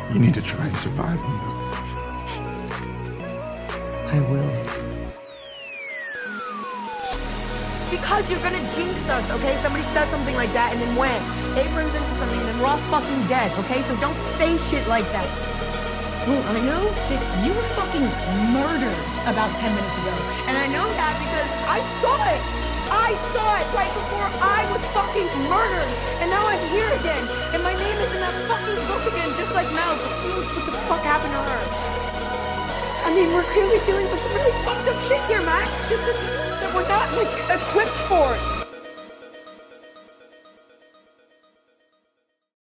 You need to try and survive, Nina. I will. Because you're gonna jinx us, okay? Somebody says something like that, and then wham, Abe runs into something, and then we're all fucking dead, okay? So don't say shit like that. Well, I know that you were fucking murdered about 10 minutes ago, and I know that because I saw it. I saw it right before I was fucking murdered, and now I'm here again, and my name is in that fucking book again, just like Mel. But who knows what the fuck happened to her? I mean, we're clearly dealing with some really fucked up shit here, Max. Just that we're not, like, equipped for it.